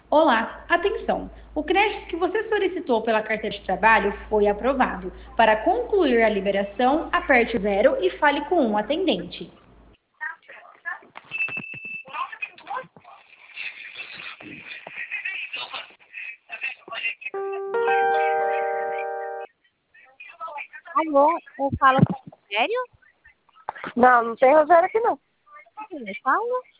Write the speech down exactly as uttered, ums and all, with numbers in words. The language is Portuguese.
Olá, atenção! O crédito que você solicitou pela carteira de trabalho foi aprovado. Para concluir a liberação, aperte o zero e fale com um atendente. Alô, eu falo sério? Não, não tem Rogério aqui não. Quem me fala?